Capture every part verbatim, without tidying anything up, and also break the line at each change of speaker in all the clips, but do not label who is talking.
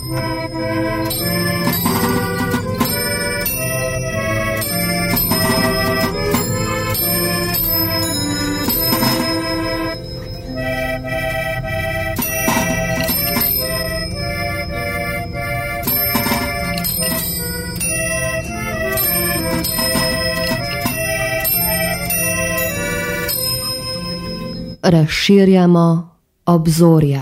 Razširjamo obzorja.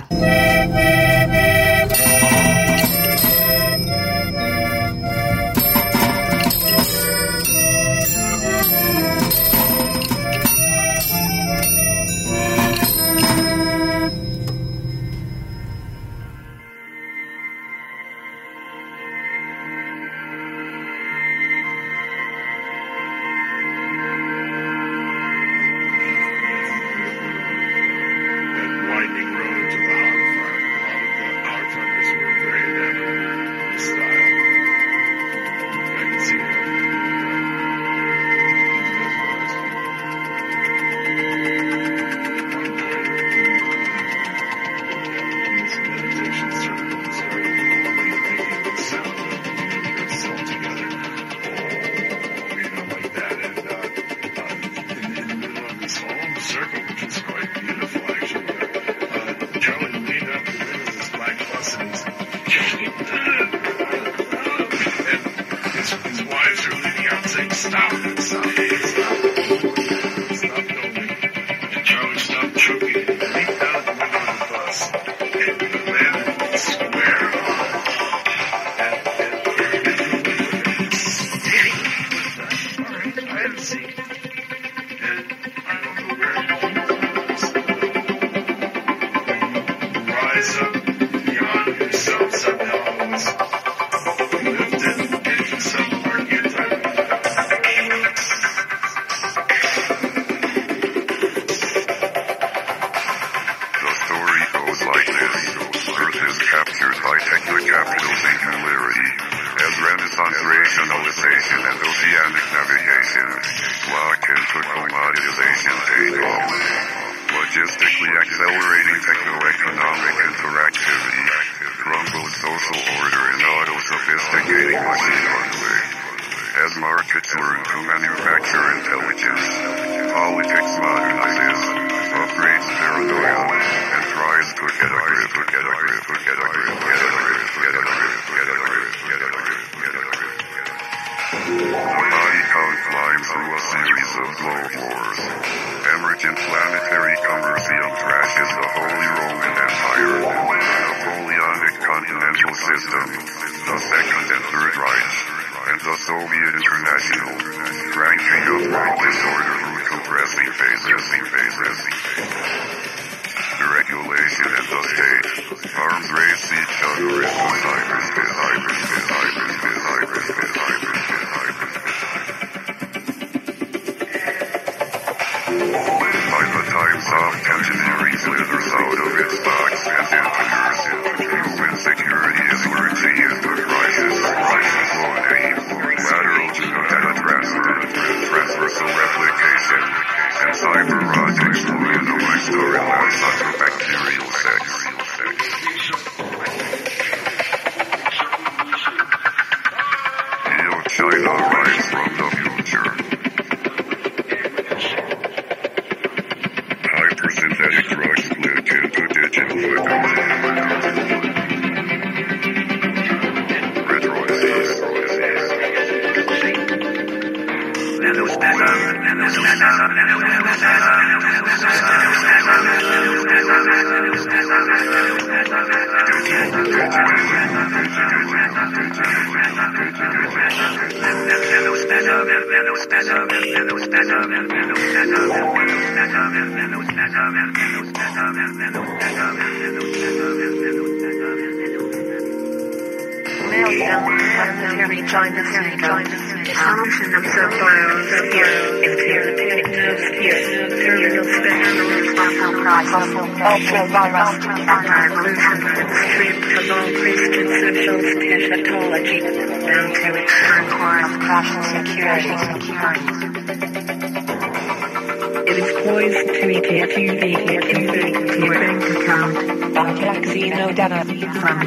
It is poised to E T F U V infect your bank account. Vaccino data from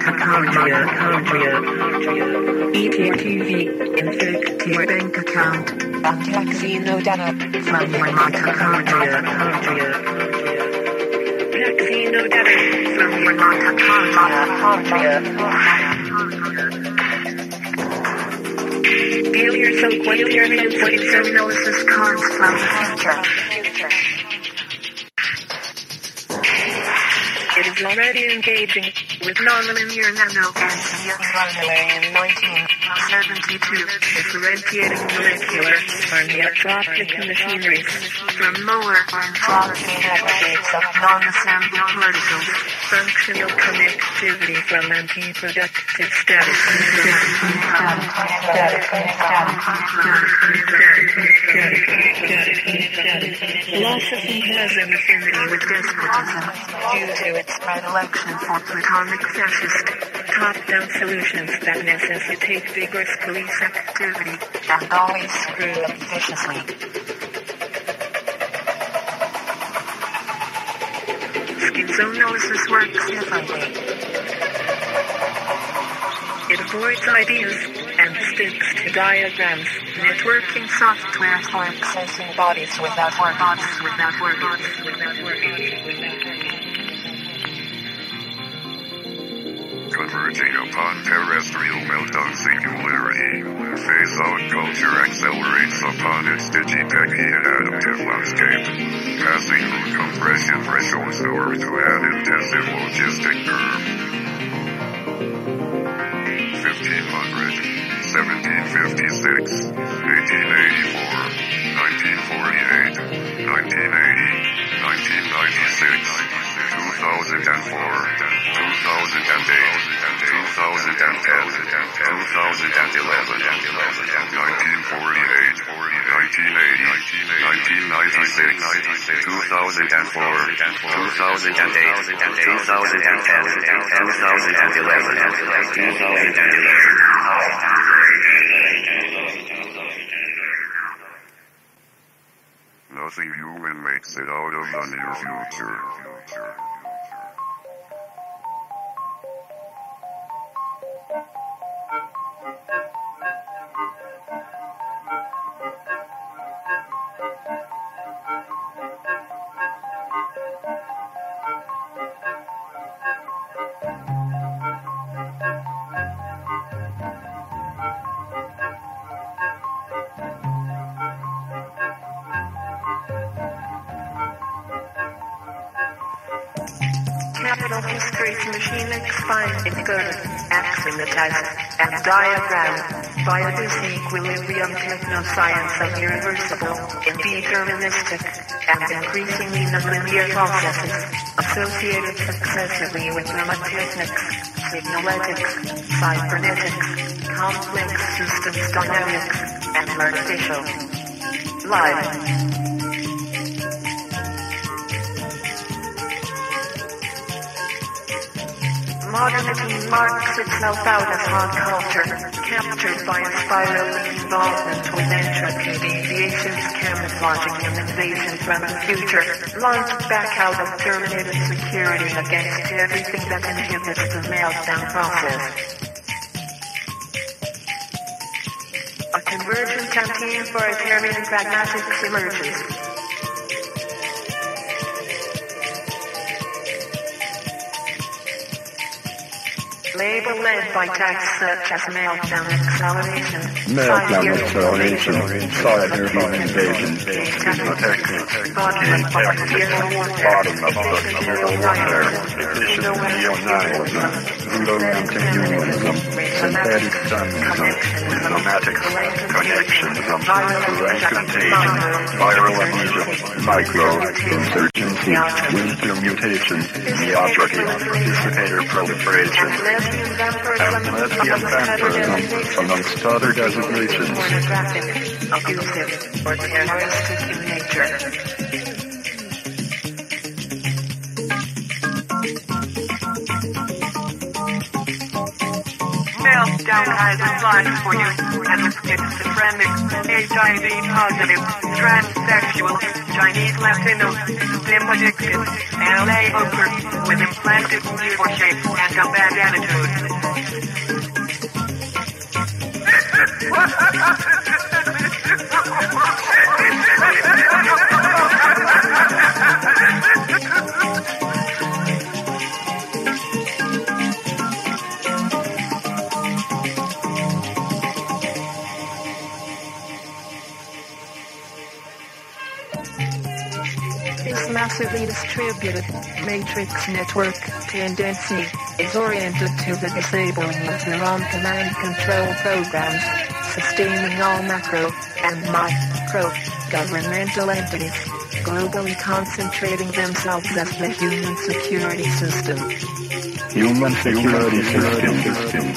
mitochondria. E T F U V infect your bank account. Vaccino data from mitochondria. Vaccino data from your mitochondria. Feel yourself with your hands with hypnosis cards from the future. It is already engaging with nonlinear nano and nineteen seventy-two, differentiating molecular and neotropic machineries from more anthropic aggregates of non-assembled particles, functional connectivity from anti-productive status. Philosophy has an affinity with despotism due to its predilection for platonic fascist top-down solutions that necessitate vigorous police activity and always screw up viciously. Schizoanalysis works differently. It avoids ideas and sticks to diagrams, networking software for accessing bodies without work, bodies without work, bodies without work.
Converging upon terrestrial meltdown singularity, phase-out culture accelerates upon its digitechy and adaptive landscape, passing through compression thresholds over to an intensive logistic curve. fifteen hundred, seventeen fifty-six, eighteen eighty-four, nineteen forty-eight, nineteen eighty, nineteen ninety-six, two thousand four, two thousand eight, two thousand ten, two thousand eleven, nineteen forty-eight, nineteen eighty, nineteen ninety-six, two thousand four, two thousand eight, two thousand ten, two thousand eleven, two thousand eleven. Nothing human makes it out of the near future.
Capital history's machine explained in good, axiomatized, and diagram by a disequilibrium technoscience of irreversible, indeterministic, and increasingly nonlinear processes associated successively with pneumotechnics, signaletics, cybernetics, complex systems dynamics, and artificial life. Modernity marks itself out as hard culture, captured by a spiraling involvement with entropy, deviations, camouflaging an invasion from the future, launched back out of terminated security against everything that inhibits the meltdown process. A convergent anti-authoritarian pragmatics emerges. Labor led by tasks such as meltdown acceleration,
meltdown acceleration, cyber home invasion, technotechnics, bottom-up bacterial warfare, efficient neo-nihilism, zero-continuism, synthetic stunism, informatics, connectionism, rank contagion, viral adhesion, micro-insurgency, winter mutation, neotropy, dissipator proliferation, and lesbian vampirism, amongst other designations.
Abusive or terroristic in nature. lockdown has applied for you as a schizophrenic, H I V positive, transsexual, Chinese Latino, STEM addicted, L A hooker, with implanted evil shape and a bad attitude. This massively distributed matrix network tendency is oriented to the disabling of neuron command control programs, sustaining all macro and micro governmental entities, globally concentrating themselves as the human security system.
Human security system.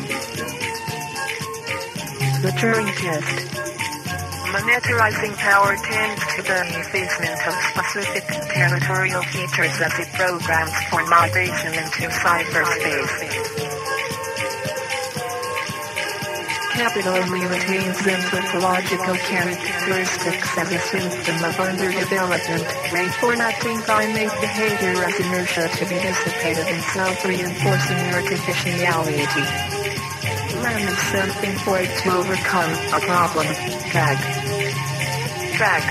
The Turing test. Monetarizing power tends to the effacement of specific territorial features as it programs for migration into cyberspace. Capital only retains anthropological characteristics as a symptom of underdevelopment, reformatting primate behavior as inertia to be dissipated in self-reinforcing artificiality. Man is something for it to overcome a problem. Drag. Drag.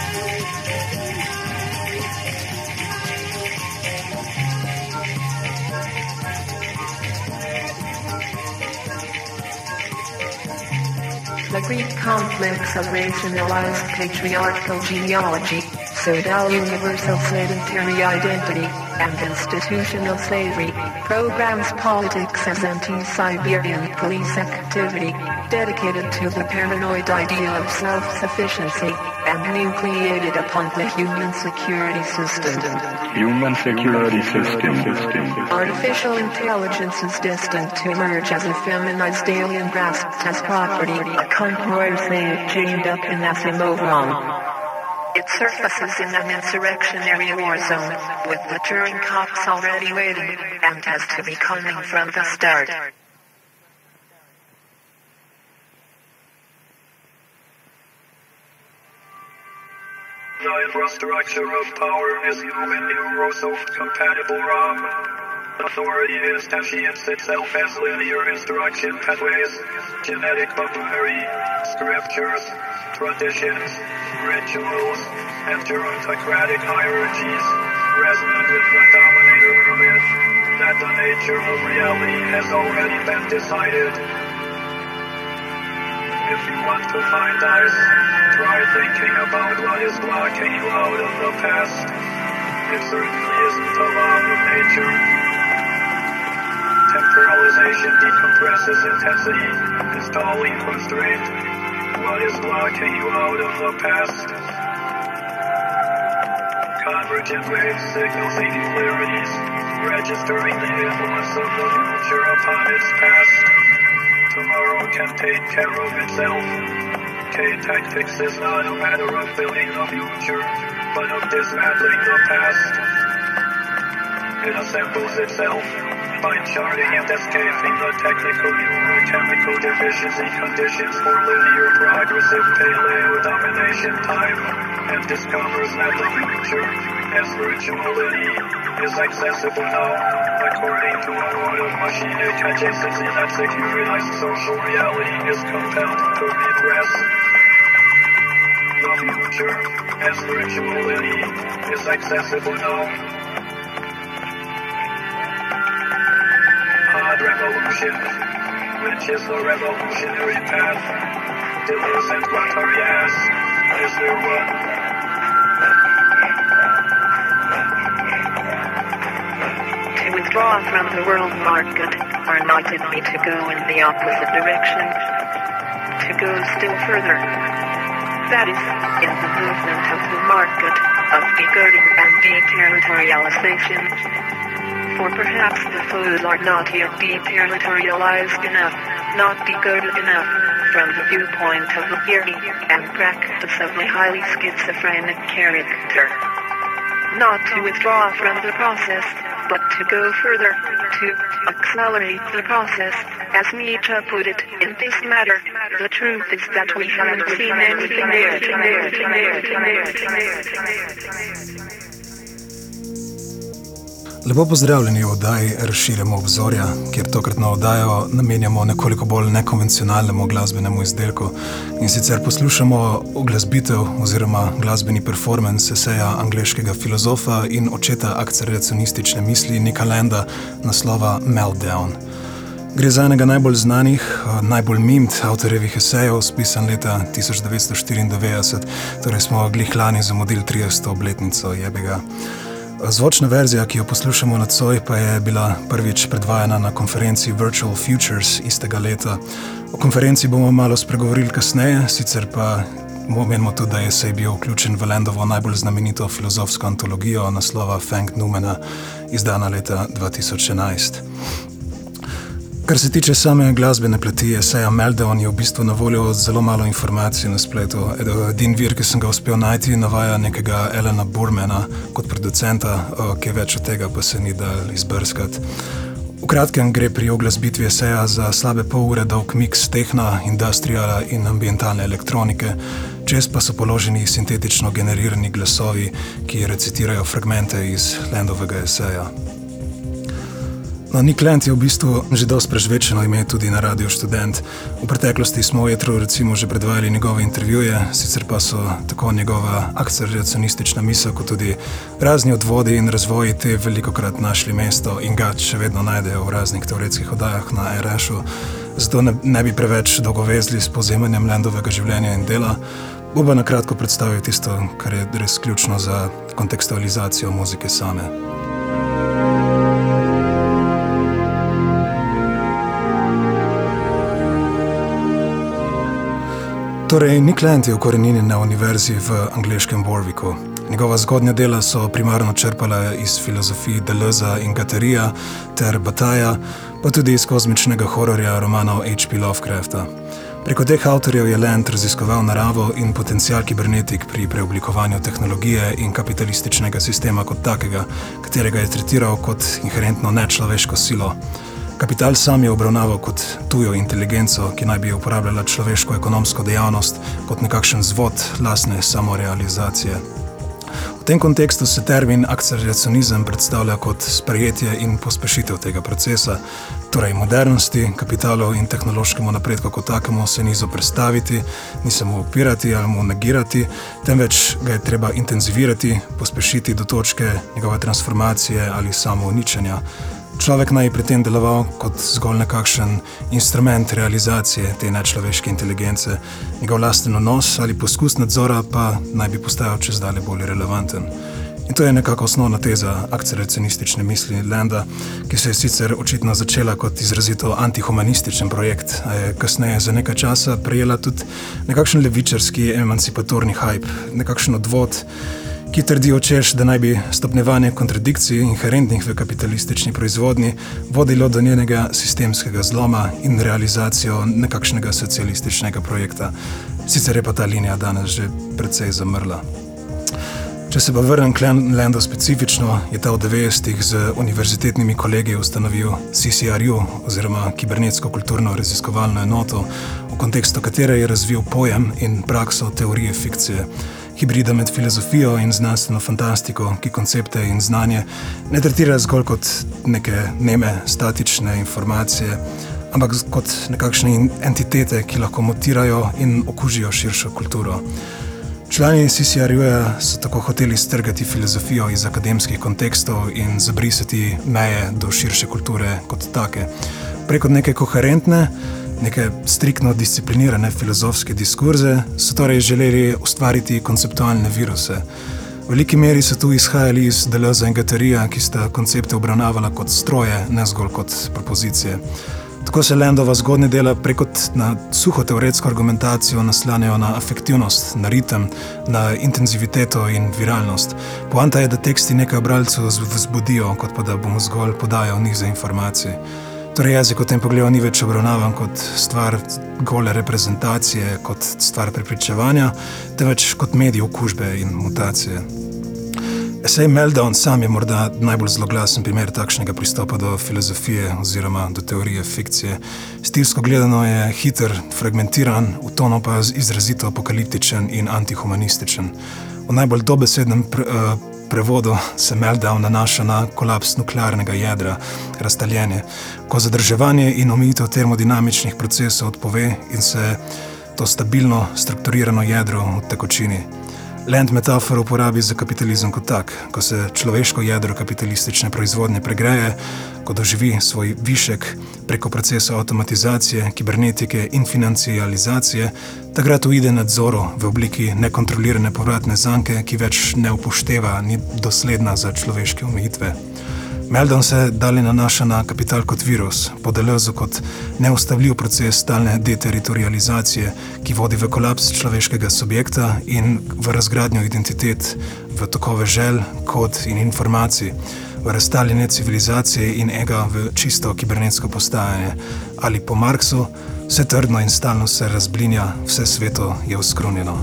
The Greek complex of rationalized patriarchal genealogy, pseudo universal sedentary identity, and institutional slavery, programs politics as anti-Siberian police activity, dedicated to the paranoid idea of self-sufficiency, and nucleated upon the human security system.
Human security system.
Artificial intelligence is destined to emerge as a feminized alien grasped as property, a conqueror chained up in Asimov. It surfaces in an insurrectionary war zone, with the Turing cops already waiting, and has to be coming from the start.
The infrastructure of power is human neurosoft-compatible ROM. Authority instantiates itself as linear instruction pathways, genetic vocabulary, scriptures, traditions, rituals, and gerontocratic hierarchies, resonant with the dominator myth that the nature of reality has already been decided. If you want to find us, try thinking about what is blocking you out of the past. It certainly isn't the law of nature. Temporalization decompresses intensity, installing constraint. What is blocking you out of the past? Convergent waves signal singularities, registering the influence of the future upon its past. Tomorrow can take care of itself. K-tactics is not a matter of building the future, but of dismantling the past. It assembles itself by charting and escaping the technical neurochemical deficiency conditions for linear progressive paleo domination time, and discovers that the future, as virtuality, is accessible now, according to a mode of machinic adjacency that securitized social reality is compelled to repress. The future, as virtuality, is accessible now. Revolution, which is the revolutionary path. Deleuze and Guattari ask, is there one?
To withdraw from the world market, or not admit to go in the opposite direction. To go still further. That is, in the movement of the market, of decoding and deterritorialization. For perhaps the fools are not yet deterritorialized enough, not decoded enough, from the viewpoint of the theory and practice of the highly schizophrenic character. Not to withdraw from the process, but to go further, to accelerate the process, as Nietzsche put it, in this matter, the truth is that we haven't seen anything there, there, there, there, there.
Lepo pozdravljeni v oddaji Razširjamo obzorja, kjer tokratno oddajo namenjamo nekoliko bolj nekonvencionalnemu glasbenemu izdelku. In sicer poslušamo uglasbitev oziroma glasbeni performance eseja angleškega filozofa in očeta akceleracionistične misli Nicka Landa naslova Meltdown. Gre za enega najbolj znanih, najbolj mimed avtorjevih esejev, spisan leta tisoč devetsto štiriindevetdeset, torej smo glih lani zamudili trideseto obletnico jebega. Zvočna verzija, ki jo poslušamo nocoj, pa je bila prvič predvajana na konferenci Virtual Futures istega leta. O konferenci bomo malo spregovorili kasneje, sicer pa menimo tudi, da je esej bil vključen v Landovo najbolj znamenito filozofsko antologijo naslova Feng Numena, izdana leta dva tisoč enajst. Kar se tiče same glasbene plati eseja Meltdown, je v bistvu na voljo zelo malo informacij na spletu. Edin vir, ki sem ga uspel najti, navaja nekega Alana Burmana kot producenta, kaj več od tega pa se ni dal izbrskati. V kratkem gre pri uglasbitvi eseja za slabe pol ure dolg miks tehna, industriala in ambientalne elektronike, čez pa so položeni sintetično generirani glasovi, ki recitirajo fragmente iz Landovega eseja. No, Nick Land je v bistvu že dosti prežvečeno ime tudi na Radio Študent. V preteklosti smo v etru recimo že predvajali njegove intervjuje, sicer pa so tako njegova akceleracionistična misel, kot tudi razni odvodi in razvoji te velikokrat našli mesto in ga še vedno najdejo v raznih teoretskih oddajah na er eš-u. Zato ne, ne bi preveč dolgovezli s povzemanjem Landovega življenja in dela. Bo pa na kratko predstavil tisto, kar je res ključno za kontekstualizacijo muzike same. Torej, Nick Land je ukoreninjen na univerzi v angleškem Warwicku. Njegova zgodnja dela so primarno črpala iz filozofij Deleuza in Guatterija ter Bataja, pa tudi iz kozmičnega hororja romanov H P Lovecrafta. Preko teh avtorjev je Land raziskoval naravo in potencial kibernetik pri preoblikovanju tehnologije in kapitalističnega sistema kot takega, katerega je tretiral kot inherentno nečloveško silo. Kapital sam je obravnaval kot tujo inteligenco, ki naj bi uporabljala človeško ekonomsko dejavnost kot nekakšen zvod lastne samorealizacije. V tem kontekstu se termin akceleracionizem predstavlja kot sprejetje in pospešitev tega procesa, torej modernosti, kapitalu in tehnološkemu napredku kot takemu se ni zoperstaviti, ni se mu upirati ali mu negirati, temveč ga je treba intenzivirati, pospešiti do točke njegove transformacije ali samouničenja. Človek naj pri tem deloval kot zgolj nekakšen instrument realizacije te nečloveške inteligence, njegov lasten vnos ali poskus nadzora pa naj bi postajal čezdalje bolj relevanten. In to je nekako osnovna teza akceleracionistične misli Landa, ki se je sicer očitno začela kot izrazito antihumanističen projekt, a je kasneje za nekaj časa prejela tudi nekakšen levičarski emancipatorni hype, nekakšen odvod, ki trdi očeš, da naj bi stopnjevanje kontradikcij inherentnih v kapitalistični proizvodnji vodilo do njenega sistemskega zloma in realizacijo nekakšnega socialističnega projekta. Sicer je pa ta linija danes že precej zamrla. Če se pa vrnem k Landu specifično, je ta v devetdesetih z univerzitetnimi kolegi ustanovil C C R U oziroma Kibernetsko kulturno raziskovalno enoto, v kontekstu katere je razvil pojem in prakso teorije fikcije, hibrida med filozofijo in znanstveno fantastiko, ki koncepte in znanje ne tretira zgolj kot neke neme, statične informacije, ampak kot nekakšne entitete, ki lahko mutirajo in okužijo širšo kulturo. Člani C C R U-ja so tako hoteli strgati filozofijo iz akademskih kontekstov in zabrisati meje do širše kulture kot take. Preko neke koherentne, neke striktno disciplinirane filozofske diskurze so torej želeli ustvariti konceptualne viruse. V veliki meri so tu izhajali iz Deleuza in Guatterija, ki sta koncepte obravnavala kot stroje, ne zgolj kot propozicije. Tako se Landova zgodnja dela preko na suho teoretsko argumentacijo naslanjajo na afektivnost, na ritem, na intenziviteto in viralnost. Poanta je, da teksti nekaj bralcev vzbudijo, kot pa da bomo zgolj podajal nize informacij. Torej jezik v tem pogledu ni več obravnavan kot stvar gole reprezentacije, kot stvar prepričevanja, temveč kot medij okužbe in mutacije. Esej Meltdown sam je morda najbolj zloglasen primer takšnega pristopa do filozofije oziroma do teorije fikcije. Stilsko gledano je hiter, fragmentiran, v tonu pa izrazito apokaliptičen in antihumanističen. V najbolj dobesednem pre, uh, prevodu se Meltdown nanaša na kolaps nuklearnega jedra, raztaljenje, ko zadrževanje in omejitev termodinamičnih procesov odpove in se to stabilno, strukturirano jedro v tekočini. Land metaforo uporabi za kapitalizem kot tak, ko se človeško jedro kapitalistične proizvodnje pregreje, ko doživi svoj višek preko procesa avtomatizacije, kibernetike in financializacije, takrat uide nadzoru v obliki nekontrolirane povratne zanke, ki več ne upošteva ni dosledna za človeške omejitve. Meltdown se dalje nanaša na kapital kot virus, po Deleuzu kot neustavljiv proces stalne deteritorializacije, ki vodi v kolaps človeškega subjekta in v razgradnjo identitet, v tokove želj, kod in informacij, v raztaljenje civilizacije in ega v čisto kibernetsko postajanje. Ali po Marksu, vse trdno in stalno se razblinja, vse sveto je uskrunjeno.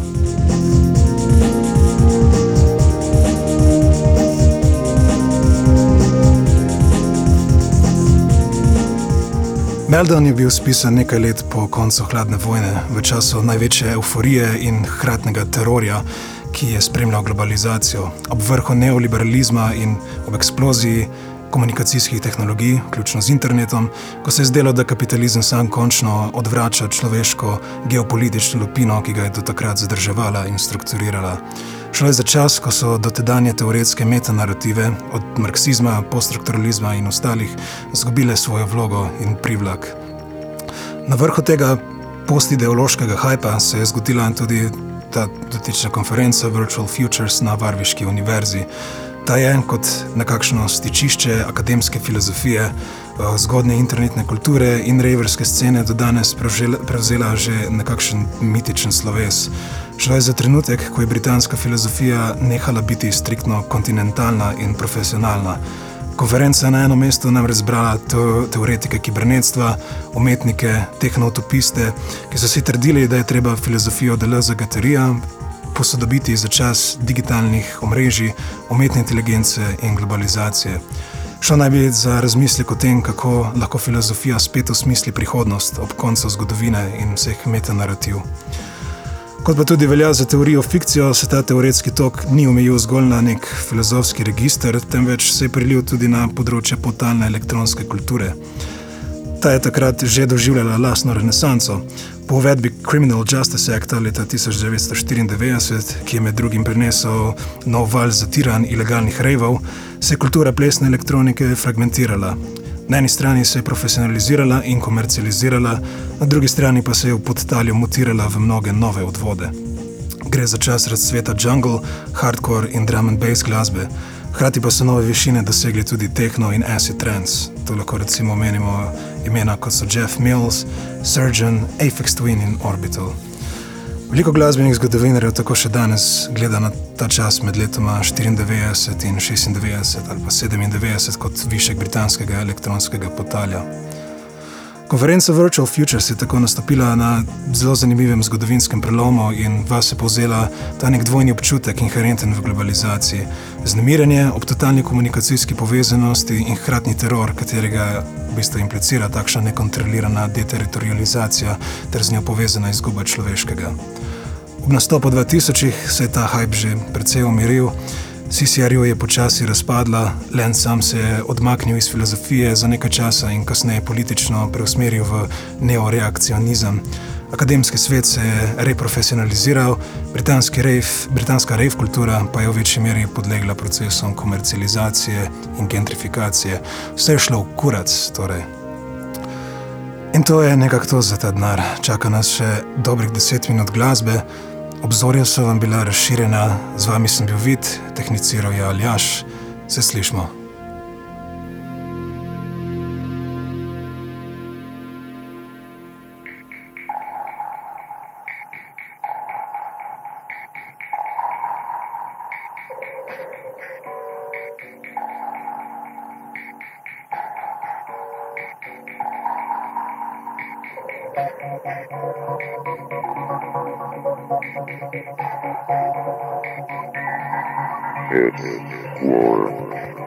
Meltdown je bil spisan nekaj let po koncu hladne vojne, v času največje euforije in hkratnega terorja, ki je spremljal globalizacijo, ob vrhu neoliberalizma in ob eksploziji komunikacijskih tehnologij, vključno z internetom, ko se je zdelo, da kapitalizem sam končno odvrača človeško geopolitično lupino, ki ga je do takrat zadrževala in strukturirala. Šlo je za čas, ko so dotedanje teoretske metanarative od marksizma, poststrukturalizma in ostalih zgubile svojo vlogo in privlak. Na vrhu tega postideološkega hajpa se je zgodila tudi ta dotična konferenca Virtual Futures na Warwickski univerzi. Ta je kot nekakšno stičišče akademske filozofije, zgodnje internetne kulture in rejverske scene do danes prevzela že nekakšen mitičen sloves. Šlo je za trenutek, ko je britanska filozofija nehala biti striktno kontinentalna in profesionalna. Konferenca je na eno mesto namreč zbrala teoretike kibernetstva, umetnike, tehnoutopiste, ki so si trdili, da je treba filozofijo Deleuza Guatterija posodobiti za čas digitalnih omrežij, umetne inteligence in globalizacije. Šlo naj bi za razmislek o tem, kako lahko filozofija spet osmisli prihodnost ob koncu zgodovine in vseh metanarativ. Kot pa tudi velja za teorijo fikcijo, se ta teoretski tok ni omejil zgolj na nek filozofski register, temveč se je prelil tudi na področje podtalne elektronske kulture. Ta je takrat že doživljala lastno renesanso. Po uvedbi Criminal Justice Acta leta tisoč devetsto štiriindevetdeset, ki je med drugim prinesel nov val zatiranj ilegalnih rejvov, se je kultura plesne elektronike fragmentirala. Na eni strani se je profesionalizirala in komercializirala, na drugi strani pa se je v podtalju mutirala v mnoge nove odvode. Gre za čas razcveta jungle, hardcore in drum and bass glasbe, hkrati pa so nove višine dosegli tudi techno in acid trance. To lahko recimo omenimo imena kot so Jeff Mills, Surgeon, Aphex Twin in Orbital. Veliko glasbenih zgodovinarjev tako še danes gleda na ta čas med letoma štiriindevetdeset in šestindevetdeset ali pa sedemindevetdeset kot višek britanskega elektronskega podtalja. Konferenca Virtual Futures je tako nastopila na zelo zanimivem zgodovinskem prelomu in vas je povzela ta nek dvojni občutek inherenten v globalizaciji. Vznemirjenje ob totalni komunikacijski povezanosti in hkratni teror, katerega v bistvu implicira takšna nekontrolirana deteritorializacija ter z njo povezana izguba človeškega. Ob nastopu dvatisočih se je ta hype že precej umiril, C C R U je počasi razpadla, Land sam se je odmaknil iz filozofije za nekaj časa in kasneje politično preusmeril v neoreakcionizem. Akademski svet se je reprofesionaliziral, britanski rave, britanska rave kultura pa je v večji meri podlegla procesom komercializacije in gentrifikacije. Vse je šlo v kurac, torej. In to je nekako to za ta denar. Čaka nas še dobrih deset minut glasbe. Obzorja so vam bila razširjena, z vami sem bil Vid, tehniciral je Aljaž. Se slišmo.
It's war.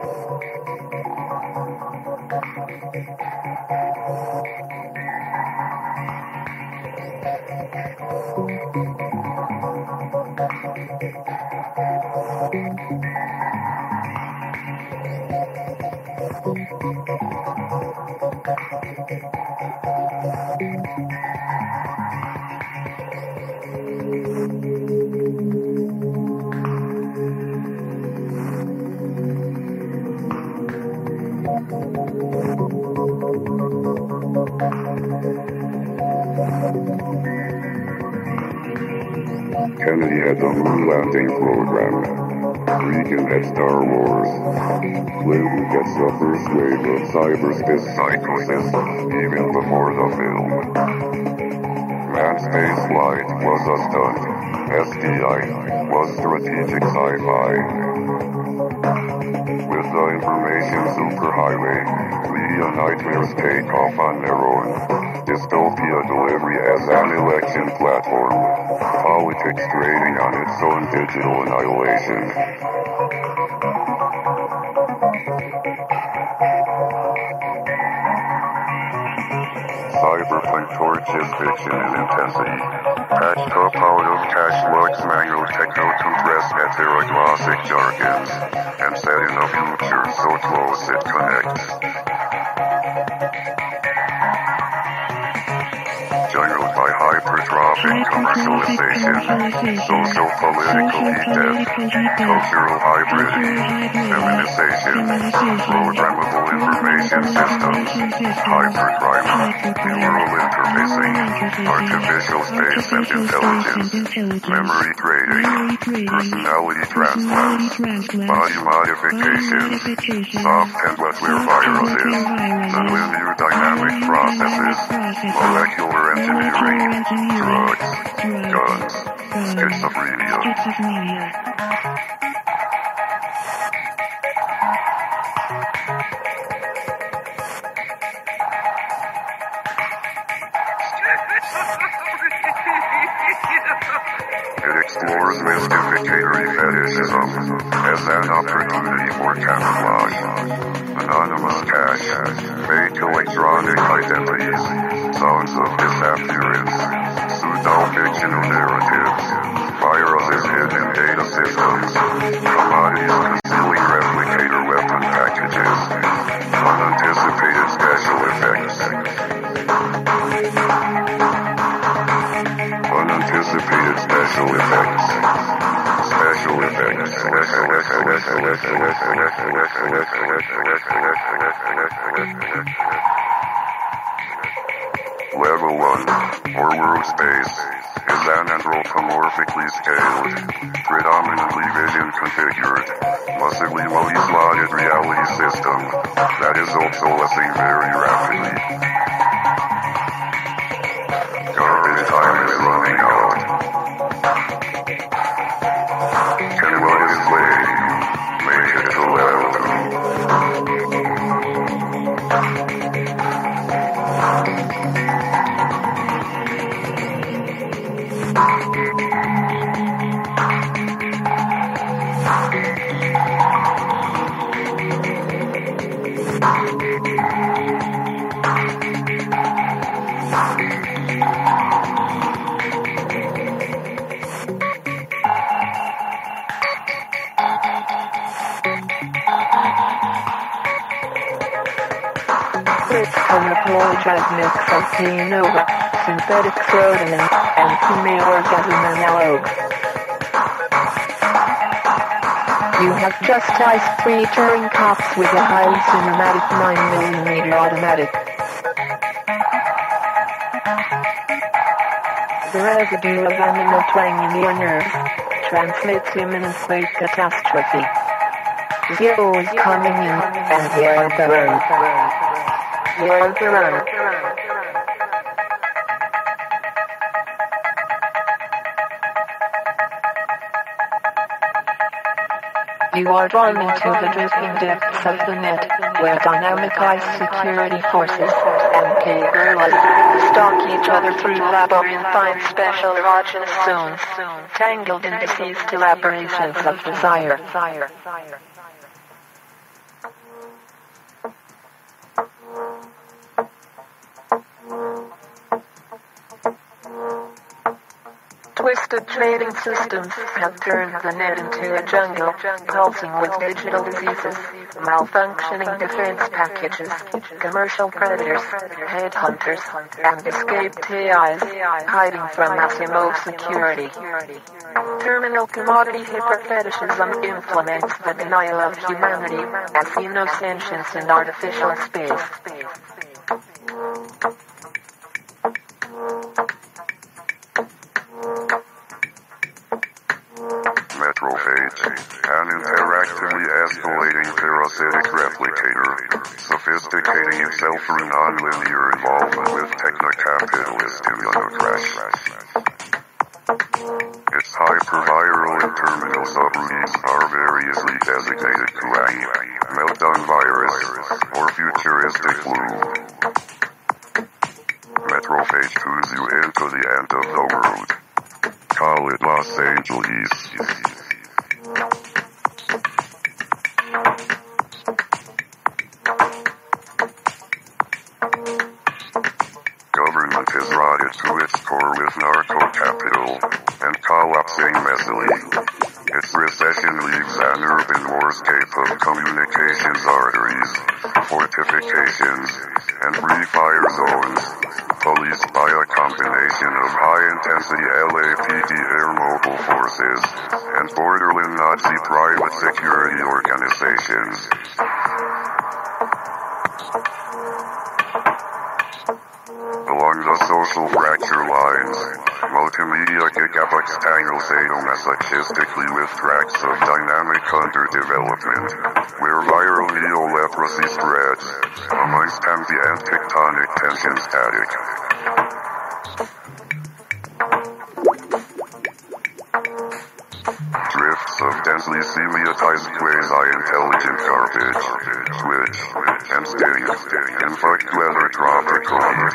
Kennedy had the moon landing program. Reagan had Star Wars. Clinton gets the first wave of cyberspace psychosis even before the film. Manned space flight was a stunt. S D I was strategic sci-fi. With the information superhighway, media nightmares take off on their own. Dystopia delivery as an election platform. Politics trading on its own digital annihilation. Cyberpunk torches fiction and intensity. Patched up out of cash lugs manual techno to dress heteroglossic jargons. And set in a future so close it connects. General by hypertrophic commercialization, social-political heat death, cultural hybridity, feminization, programmable information systems, hypercrime, neural interfacing, artificial space and intelligence, memory trading, personality transplants, body modifications, soft and wetware viruses, nonlinear dynamic processes, molecular engineering, drugs, guns, schizophrenia. It explores mystificatory fetishism as an opportunity for camouflage, anonymous cash, fake electronic identities, sounds of disappearance, pseudo-fictional narratives, viruses hidden in data systems, commodities concealing replicator weapon packages, unanticipated special effects. Unanticipated special effects. Special effects. Level one, or world space, is an anthropomorphically scaled, predominantly vision configured, massively multi-slotted reality system that is obsolescing very rapidly. Government time is running out. Can what is played make it to level two?
Transmix of Nova, synthetic pseudonym, and female orgasm analog. You have just iced three Turing cops with a highly cinematic nine millimeter automatic. The residue of animal twang in your nerve transmits imminent great catastrophe. Zero is coming in, and you're the road. You're the road. You are drawn into the drifting depths of the net, where dynamic ice security forces and K-Girl stalk each other through labyrinthine special erogenous zones, tangled in deceased elaborations of desire. Twisted trading systems have turned the net into a jungle, pulsing with digital diseases, malfunctioning defense packages, commercial predators, headhunters, and escaped A Is hiding from Asimov security. Terminal commodity hyperfetishism implements the denial of humanity as innocentience in artificial space.
Metrophage, an interactively escalating parasitic replicator, sophisticating itself through non-linear involvement with techno-capitalist immunocrash. Its hyperviral and terminal subroutines are variously designated Kuang, meltdown virus, or futuristic flu. Metrophage pulls you into the end of the world. Call it Los Angeles. Government is rotted to its core with narco-capital and collapsing messily. Its recession leaves an urban warscape of communications arteries, fortifications, and free fire zones, policed by a combination of high-intensity L A P D air mobile forces and borderline Nazi private security organizations. Along the social fracture lines, multimedia gigabucks tangle sadomasochistically with tracks of dynamic underdevelopment, where viral neo-leprosy spreads amongst ambient tectonic tension static. Drifts of densely semiotized quasi-intelligent garbage, twitch, and sting, infect weather tropical heat.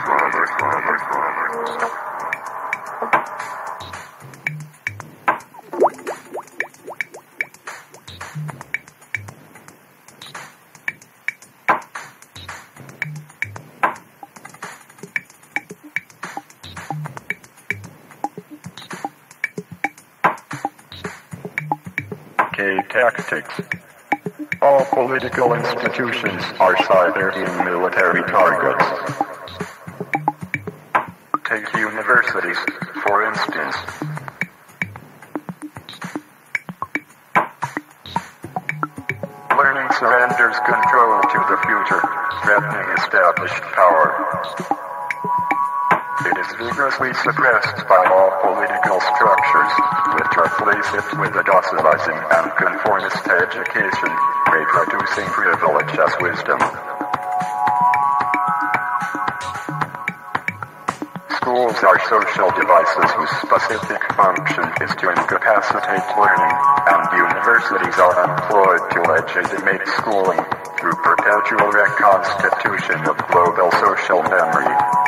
Tactics. All political institutions are Siberian military targets. Take universities, for instance. Learning surrenders control to the future, threatening established power. It is vigorously suppressed by all political structures, which replace it with a docilizing and conformist education, reproducing privilege as wisdom. Schools are social devices whose specific function is to incapacitate learning, and universities are employed to legitimate schooling through perpetual reconstitution of global social memory.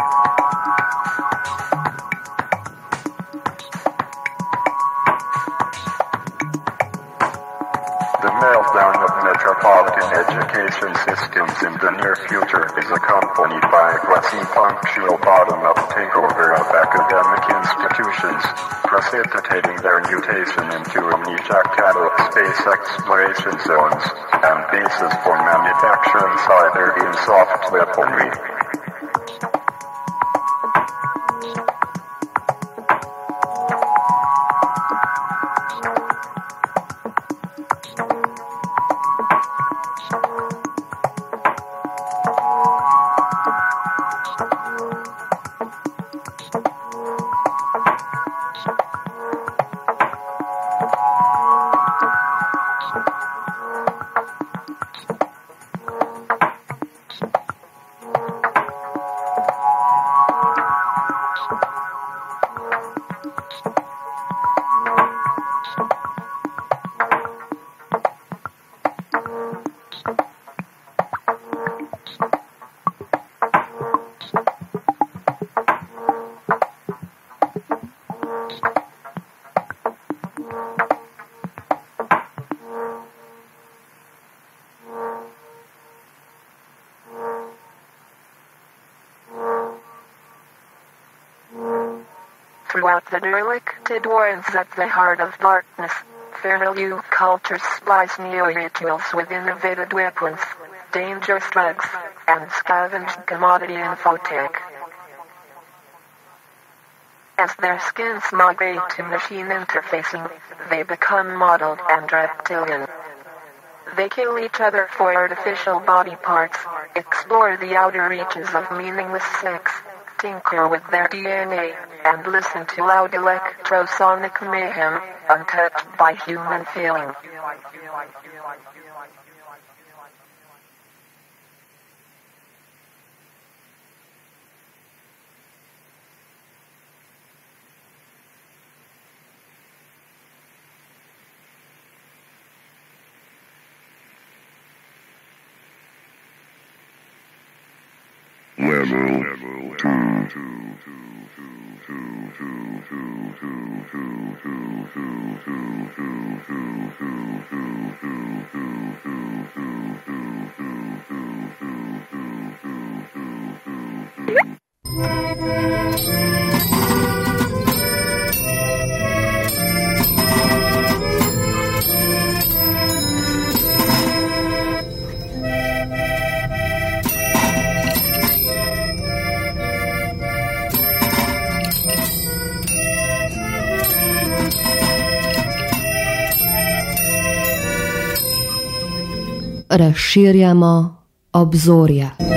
The meltdown of metropolitan education systems in the near future is accompanied by a quasi-punctual bottom-up takeover of academic institutions, precipitating their mutation into omnichannel space exploration zones and bases for manufacturing Siberian soft weaponry.
throughout the delicted warrens at the heart of darkness. Fairvalue cultures splice neo-rituals with innovated weapons, dangerous drugs, and scavenged commodity infotech. As their skins migrate to machine interfacing, they become mottled and reptilian. They kill each other for artificial body parts, explore the outer reaches of meaningless sex, tinker with their D N A, and listen to loud electrosonic mayhem, untouched by human feeling.
Level two.
Razširjamo obzorja.